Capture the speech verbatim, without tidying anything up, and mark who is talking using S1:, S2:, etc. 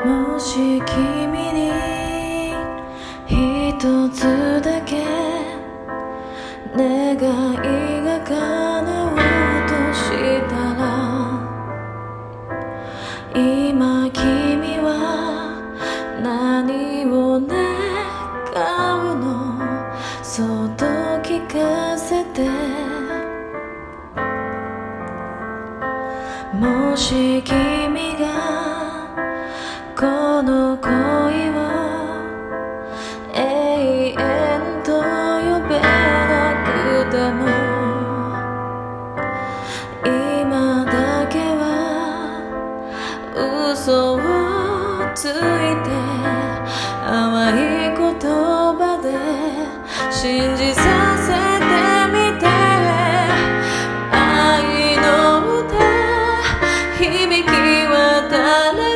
S1: もし君に一つだけ願いが叶うとしたら、今君は何を願うの？そっと聞かせて。もし君がこの恋を永遠と呼べなくても、今だけは嘘をついて淡い言葉で信じさせてみて。愛の歌響き渡れ